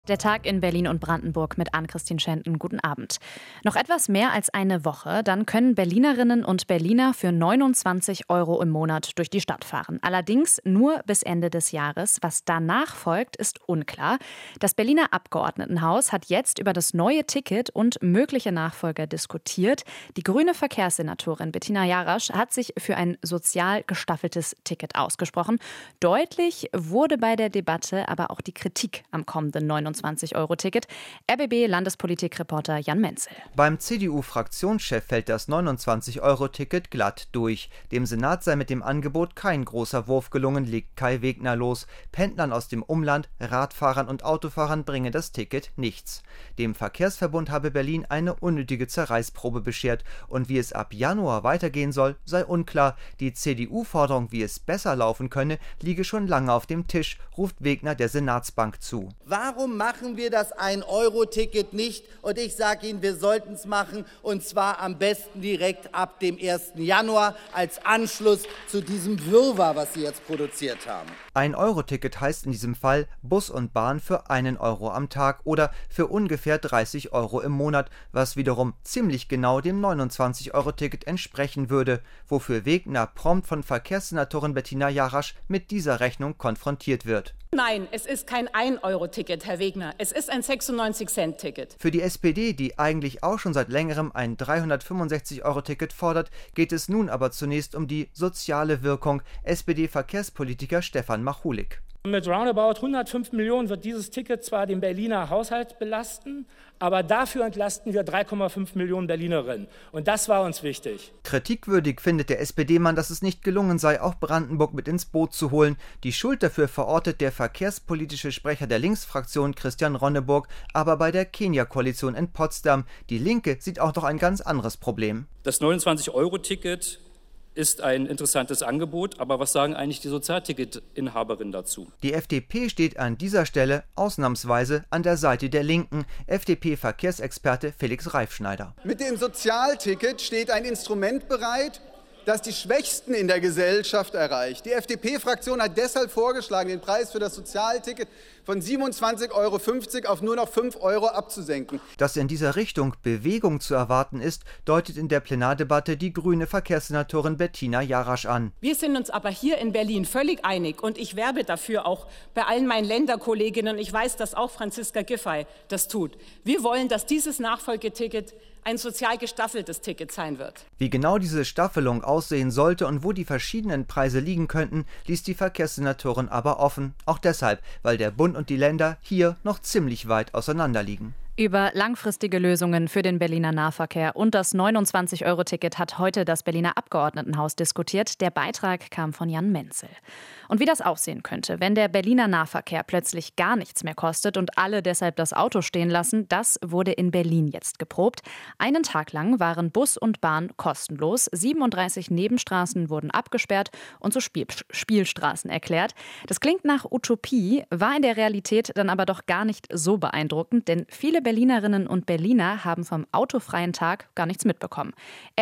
Der Tag in Berlin und Brandenburg mit Ann-Christine Schenten. Guten Abend. Noch etwas mehr als eine Woche, dann können Berlinerinnen und Berliner für 29 € im Monat durch die Stadt fahren. Allerdings nur bis Ende des Jahres. Was danach folgt, ist unklar. Das Berliner Abgeordnetenhaus hat jetzt über das neue Ticket und mögliche Nachfolger diskutiert. Die grüne Verkehrssenatorin Bettina Jarasch hat sich für ein sozial gestaffeltes Ticket ausgesprochen. Deutlich wurde bei der Debatte aber auch die Kritik am kommenden 29-Euro-Ticket. RBB-Landespolitik-Reporter Jan Menzel. Beim CDU-Fraktionschef fällt das 29-Euro-Ticket glatt durch. Dem Senat sei mit dem Angebot kein großer Wurf gelungen, legt Kai Wegner los. Pendlern aus dem Umland, Radfahrern und Autofahrern bringe das Ticket nichts. Dem Verkehrsverbund habe Berlin eine unnötige Zerreißprobe beschert. Und wie es ab Januar weitergehen soll, sei unklar. Die CDU-Forderung, wie es besser laufen könne, liege schon lange auf dem Tisch, ruft Wegner der Senatsbank zu. Warum machen wir das 1-Euro-Ticket nicht? Und ich sage Ihnen, wir sollten es machen, und zwar am besten direkt ab dem 1. Januar als Anschluss zu diesem Wirrwarr, was Sie jetzt produziert haben. 1-Euro-Ticket heißt in diesem Fall Bus und Bahn für 1 Euro am Tag oder für ungefähr 30 € im Monat, was wiederum ziemlich genau dem 29-Euro-Ticket entsprechen würde, wofür Wegner prompt von Verkehrssenatorin Bettina Jarasch mit dieser Rechnung konfrontiert wird. Nein, es ist kein 1-Euro-Ticket, Herr Wegner. Es ist ein 96-Cent-Ticket. Für die SPD, die eigentlich auch schon seit längerem ein 365-Euro-Ticket fordert, geht es nun aber zunächst um die soziale Wirkung. SPD-Verkehrspolitiker Stefan Machulik. Mit roundabout 105 Millionen wird dieses Ticket zwar den Berliner Haushalt belasten, aber dafür entlasten wir 3,5 Millionen Berlinerinnen. Und das war uns wichtig. Kritikwürdig findet der SPD-Mann, dass es nicht gelungen sei, auch Brandenburg mit ins Boot zu holen. Die Schuld dafür verortet der verkehrspolitische Sprecher der Linksfraktion Christian Ronneburg, aber bei der Kenia-Koalition in Potsdam. Die Linke sieht auch noch ein ganz anderes Problem. Das 29-Euro-Ticket ist ein interessantes Angebot, aber was sagen eigentlich die Sozialticketinhaberinnen dazu? Die FDP steht an dieser Stelle ausnahmsweise an der Seite der Linken. FDP-Verkehrsexperte Felix Reifschneider. Mit dem Sozialticket steht ein Instrument bereit, das die Schwächsten in der Gesellschaft erreicht. Die FDP-Fraktion hat deshalb vorgeschlagen, den Preis für das Sozialticket von 27,50 € auf nur noch 5 € abzusenken. Dass in dieser Richtung Bewegung zu erwarten ist, deutet in der Plenardebatte die grüne Verkehrssenatorin Bettina Jarasch an. Wir sind uns aber hier in Berlin völlig einig, und ich werbe dafür auch bei allen meinen Länderkolleginnen. Ich weiß, dass auch Franziska Giffey das tut. Wir wollen, dass dieses Nachfolgeticket ein sozial gestaffeltes Ticket sein wird. Wie genau diese Staffelung aussehen sollte und wo die verschiedenen Preise liegen könnten, ließ die Verkehrssenatorin aber offen. Auch deshalb, weil der Bund und die Länder hier noch ziemlich weit auseinander liegen. Über langfristige Lösungen für den Berliner Nahverkehr und das 29-Euro-Ticket hat heute das Berliner Abgeordnetenhaus diskutiert. Der Beitrag kam von Jan Menzel. Und wie das aussehen könnte, wenn der Berliner Nahverkehr plötzlich gar nichts mehr kostet und alle deshalb das Auto stehen lassen, das wurde in Berlin jetzt geprobt. Einen Tag lang waren Bus und Bahn kostenlos. 37 Nebenstraßen wurden abgesperrt und zu Spielstraßen erklärt. Das klingt nach Utopie, war in der Realität dann aber doch gar nicht so beeindruckend, denn viele Berlinerinnen und Berliner haben vom autofreien Tag gar nichts mitbekommen.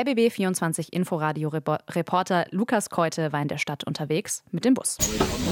RBB24 Inforadio-Reporter Lukas Keute war in der Stadt unterwegs mit dem Bus.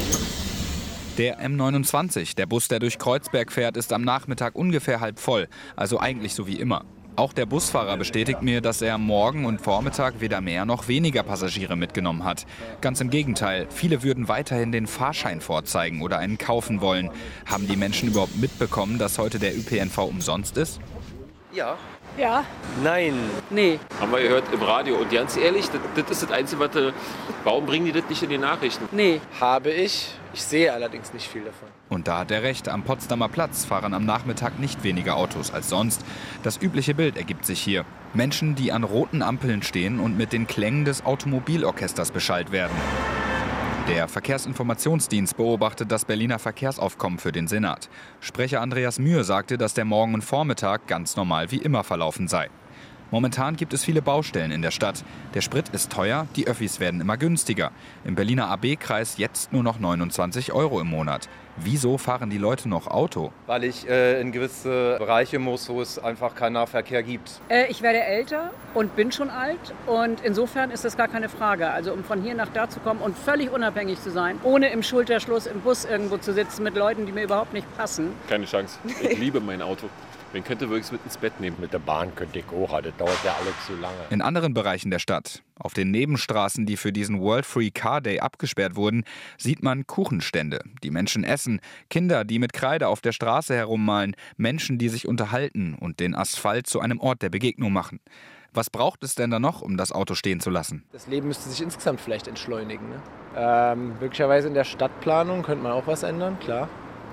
Der M29, der Bus, der durch Kreuzberg fährt, ist am Nachmittag ungefähr halb voll, also eigentlich so wie immer. Auch der Busfahrer bestätigt mir, dass er morgen und Vormittag weder mehr noch weniger Passagiere mitgenommen hat. Ganz im Gegenteil, viele würden weiterhin den Fahrschein vorzeigen oder einen kaufen wollen. Haben die Menschen überhaupt mitbekommen, dass heute der ÖPNV umsonst ist? Ja. Ja. Nein. Nee. Haben wir gehört im Radio. Und ganz ehrlich, das ist das Einzige, warum bringen die das nicht in die Nachrichten? Nee. Habe ich. Ich sehe allerdings nicht viel davon. Und da hat er recht, am Potsdamer Platz fahren am Nachmittag nicht weniger Autos als sonst. Das übliche Bild ergibt sich hier. Menschen, die an roten Ampeln stehen und mit den Klängen des Automobilorchesters beschallt werden. Der Verkehrsinformationsdienst beobachtet das Berliner Verkehrsaufkommen für den Senat. Sprecher Andreas Mühe sagte, dass der Morgen und Vormittag ganz normal wie immer verlaufen sei. Momentan gibt es viele Baustellen in der Stadt. Der Sprit ist teuer, die Öffis werden immer günstiger. Im Berliner AB-Kreis jetzt nur noch 29 € im Monat. Wieso fahren die Leute noch Auto? Weil ich in gewisse Bereiche muss, wo es einfach keinen Nahverkehr gibt. Ich werde älter und bin schon alt und insofern ist das gar keine Frage. Also um von hier nach da zu kommen und völlig unabhängig zu sein, ohne im Schulterschluss im Bus irgendwo zu sitzen mit Leuten, die mir überhaupt nicht passen. Keine Chance. Ich liebe mein Auto. Man könnte wirklich mit ins Bett nehmen. Mit der Bahn könnte ich auch, das dauert ja alles zu lange. In anderen Bereichen der Stadt, auf den Nebenstraßen, die für diesen World Free Car Day abgesperrt wurden, sieht man Kuchenstände. Die Menschen essen, Kinder, die mit Kreide auf der Straße herummalen, Menschen, die sich unterhalten und den Asphalt zu einem Ort der Begegnung machen. Was braucht es denn da noch, um das Auto stehen zu lassen? Das Leben müsste sich insgesamt vielleicht entschleunigen. Ne? Möglicherweise in der Stadtplanung könnte man auch was ändern, klar.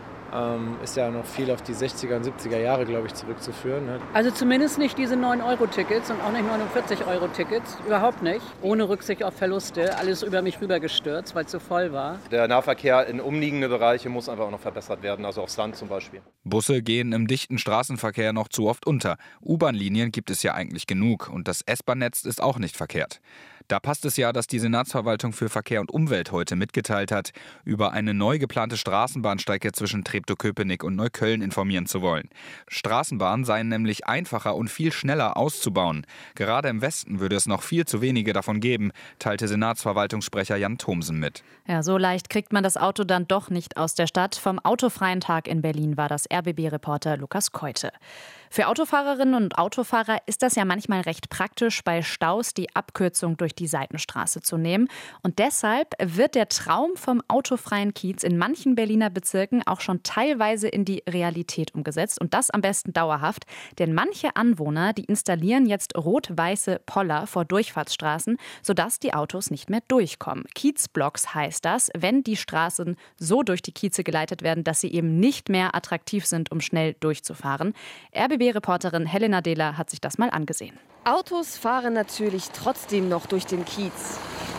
Ist ja noch viel auf die 60er und 70er Jahre, glaube ich, zurückzuführen. Ne? Also zumindest nicht diese 9-Euro-Tickets und auch nicht 49-Euro-Tickets, überhaupt nicht. Ohne Rücksicht auf Verluste, alles über mich rübergestürzt, weil es so voll war. Der Nahverkehr in umliegende Bereiche muss einfach auch noch verbessert werden, also aufs Land zum Beispiel. Busse gehen im dichten Straßenverkehr noch zu oft unter. U-Bahn-Linien gibt es ja eigentlich genug und das S-Bahn-Netz ist auch nicht verkehrt. Da passt es ja, dass die Senatsverwaltung für Verkehr und Umwelt heute mitgeteilt hat, über eine neu geplante Straßenbahnstrecke zwischen Treptow-Köpenick und Neukölln informieren zu wollen. Straßenbahnen seien nämlich einfacher und viel schneller auszubauen. Gerade im Westen würde es noch viel zu wenige davon geben, teilte Senatsverwaltungssprecher Jan Thomsen mit. Ja, so leicht kriegt man das Auto dann doch nicht aus der Stadt. Vom autofreien Tag in Berlin war das RBB-Reporter Lukas Keute. Für Autofahrerinnen und Autofahrer ist das ja manchmal recht praktisch, bei Staus die Abkürzung durch die Seitenstraße zu nehmen. Und deshalb wird der Traum vom autofreien Kiez in manchen Berliner Bezirken auch schon teilweise in die Realität umgesetzt. Und das am besten dauerhaft. Denn manche Anwohner, die installieren jetzt rot-weiße Poller vor Durchfahrtsstraßen, sodass die Autos nicht mehr durchkommen. Kiezblocks heißt das, wenn die Straßen so durch die Kieze geleitet werden, dass sie eben nicht mehr attraktiv sind, um schnell durchzufahren. RBB-Reporterin Helena Dehler hat sich das mal angesehen. Autos fahren natürlich trotzdem noch durch den Kiez.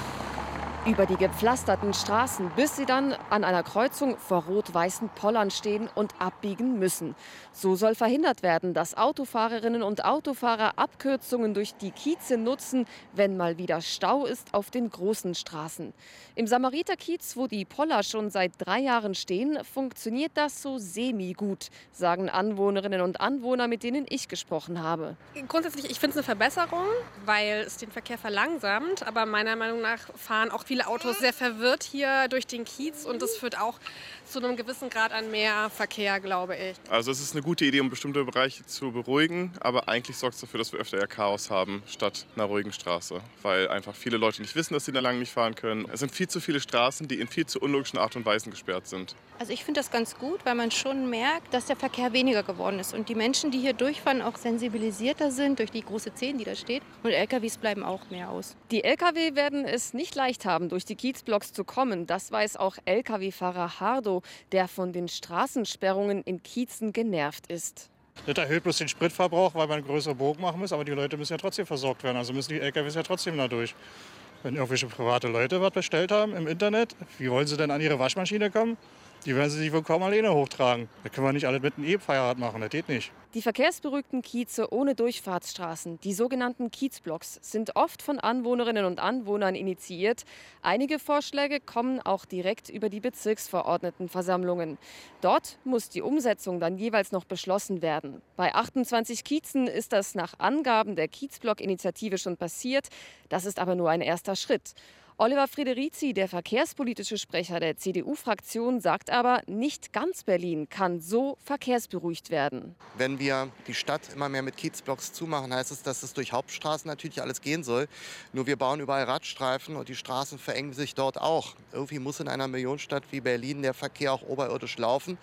Über die gepflasterten Straßen, bis sie dann an einer Kreuzung vor rot-weißen Pollern stehen und abbiegen müssen. So soll verhindert werden, dass Autofahrerinnen und Autofahrer Abkürzungen durch die Kieze nutzen, wenn mal wieder Stau ist auf den großen Straßen. Im Samariterkiez, wo die Poller schon seit 3 Jahren stehen, funktioniert das so semi-gut, sagen Anwohnerinnen und Anwohner, mit denen ich gesprochen habe. Grundsätzlich, ich finde es eine Verbesserung, weil es den Verkehr verlangsamt. Aber meiner Meinung nach fahren auch viele Autos sehr verwirrt hier durch den Kiez und das führt auch zu einem gewissen Grad an mehr Verkehr, glaube ich. Also es ist eine gute Idee, um bestimmte Bereiche zu beruhigen, aber eigentlich sorgt es dafür, dass wir öfter eher Chaos haben, statt einer ruhigen Straße, weil einfach viele Leute nicht wissen, dass sie da lang nicht fahren können. Es sind viel zu viele Straßen, die in viel zu unlogischen Art und Weisen gesperrt sind. Also ich finde das ganz gut, weil man schon merkt, dass der Verkehr weniger geworden ist und die Menschen, die hier durchfahren, auch sensibilisierter sind durch die große 10, die da steht. Und LKWs bleiben auch mehr aus. Die LKW werden es nicht leicht haben, durch die Kiezblocks zu kommen. Das weiß auch LKW-Fahrer Hardo, der von den Straßensperrungen in Kiezen genervt ist. Das erhöht bloß den Spritverbrauch, weil man einen größeren Bogen machen muss, aber die Leute müssen ja trotzdem versorgt werden, also müssen die LKWs ja trotzdem da durch. Wenn irgendwelche private Leute was bestellt haben im Internet, wie wollen sie denn an ihre Waschmaschine kommen? Die werden sie sich wohl kaum alleine hochtragen. Da können wir nicht alle mit einem E-Fahrrad machen, das geht nicht. Die verkehrsberuhigten Kieze ohne Durchfahrtsstraßen, die sogenannten Kiezblocks, sind oft von Anwohnerinnen und Anwohnern initiiert. Einige Vorschläge kommen auch direkt über die Bezirksverordnetenversammlungen. Dort muss die Umsetzung dann jeweils noch beschlossen werden. Bei 28 Kiezen ist das nach Angaben der Kiezblock-Initiative schon passiert. Das ist aber nur ein erster Schritt. Oliver Frederici, der verkehrspolitische Sprecher der CDU-Fraktion, sagt aber, nicht ganz Berlin kann so verkehrsberuhigt werden. Wenn wir die Stadt immer mehr mit Kiezblocks zumachen, heißt es, dass es durch Hauptstraßen natürlich alles gehen soll. Nur wir bauen überall Radstreifen und die Straßen verengen sich dort auch. Irgendwie muss in einer Millionenstadt wie Berlin der Verkehr auch oberirdisch laufen.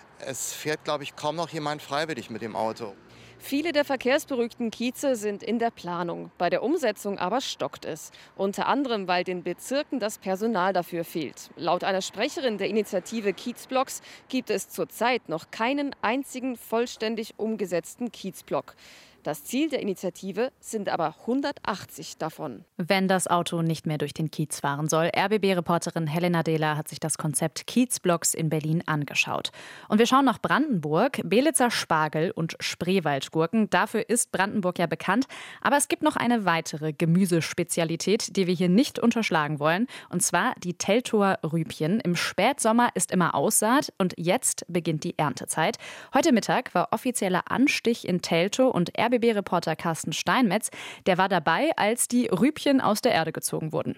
Es fährt, glaube ich, kaum noch jemand freiwillig mit dem Auto. Viele der verkehrsberuhigten Kieze sind in der Planung. Bei der Umsetzung aber stockt es. Unter anderem, weil den Bezirken das Personal dafür fehlt. Laut einer Sprecherin der Initiative Kiezblocks gibt es zurzeit noch keinen einzigen vollständig umgesetzten Kiezblock. Das Ziel der Initiative sind aber 180 davon. Wenn das Auto nicht mehr durch den Kiez fahren soll, RBB-Reporterin Helena Dehler hat sich das Konzept Kiezblocks in Berlin angeschaut. Und wir schauen nach Brandenburg, Belitzer Spargel und Spreewaldgurken. Dafür ist Brandenburg ja bekannt. Aber es gibt noch eine weitere Gemüsespezialität, die wir hier nicht unterschlagen wollen. Und zwar die Teltower Rübchen. Im Spätsommer ist immer Aussaat und jetzt beginnt die Erntezeit. Heute Mittag war offizieller Anstich in Teltow und RBB-Reporter Carsten Steinmetz, der war dabei, als die Rübchen aus der Erde gezogen wurden.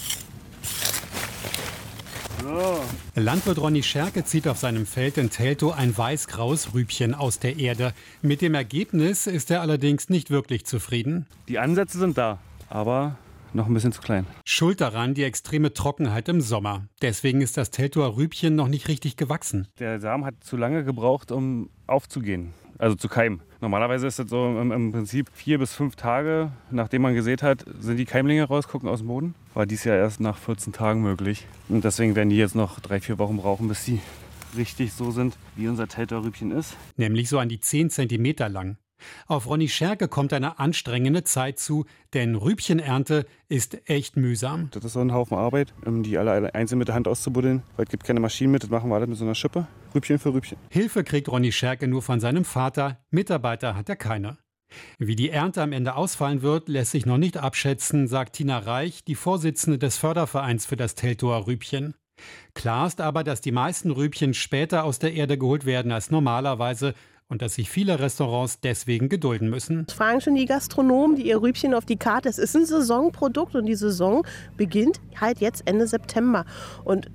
So. Landwirt Ronny Scherke zieht auf seinem Feld in Teltow ein weiß-graues Rübchen aus der Erde. Mit dem Ergebnis ist er allerdings nicht wirklich zufrieden. Die Ansätze sind da, aber noch ein bisschen zu klein. Schuld daran die extreme Trockenheit im Sommer. Deswegen ist das Teltower Rübchen noch nicht richtig gewachsen. Der Samen hat zu lange gebraucht, um aufzugehen, also zu keimen. Normalerweise ist das so im Prinzip 4 bis 5 Tage, nachdem man gesät hat, sind die Keimlinge rausgucken aus dem Boden. War dies Jahr erst nach 14 Tagen möglich. Und deswegen werden die jetzt noch 3-4 Wochen brauchen, bis sie richtig so sind, wie unser Teltower Rübchen ist. Nämlich so an die 10 Zentimeter lang. Auf Ronny Scherke kommt eine anstrengende Zeit zu, denn Rübchenernte ist echt mühsam. Das ist so ein Haufen Arbeit, die alle einzeln mit der Hand auszubuddeln. Weil es gibt keine Maschinen mit, das machen wir alles mit so einer Schippe, Rübchen für Rübchen. Hilfe kriegt Ronny Scherke nur von seinem Vater, Mitarbeiter hat er keine. Wie die Ernte am Ende ausfallen wird, lässt sich noch nicht abschätzen, sagt Tina Reich, die Vorsitzende des Fördervereins für das Teltower Rübchen. Klar ist aber, dass die meisten Rübchen später aus der Erde geholt werden als normalerweise und dass sich viele Restaurants deswegen gedulden müssen. Das fragen schon die Gastronomen, die ihr Rübchen auf die Karte. Es ist ein Saisonprodukt und die Saison beginnt halt jetzt Ende September. Und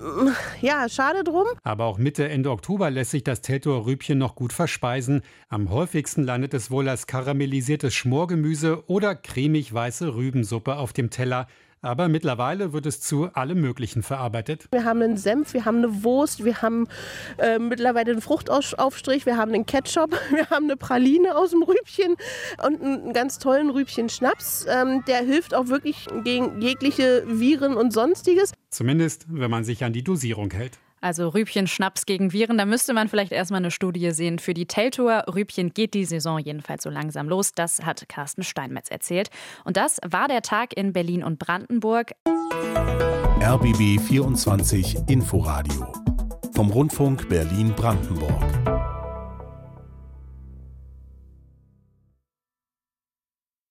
ja, schade drum. Aber auch Mitte, Ende Oktober lässt sich das Teltower Rübchen noch gut verspeisen. Am häufigsten landet es wohl als karamellisiertes Schmorgemüse oder cremig-weiße Rübensuppe auf dem Teller. Aber mittlerweile wird es zu allem Möglichen verarbeitet. Wir haben einen Senf, wir haben eine Wurst, wir haben mittlerweile einen Fruchtaufstrich, wir haben einen Ketchup, wir haben eine Praline aus dem Rübchen und einen ganz tollen Rübchen-Schnaps. Der hilft auch wirklich gegen jegliche Viren und Sonstiges. Zumindest, wenn man sich an die Dosierung hält. Also Rübchen-Schnaps gegen Viren, da müsste man vielleicht erstmal eine Studie sehen. Für die Teltower Rübchen geht die Saison jedenfalls so langsam los. Das hat Carsten Steinmetz erzählt. Und das war der Tag in Berlin und Brandenburg. RBB 24 Inforadio vom Rundfunk Berlin-Brandenburg.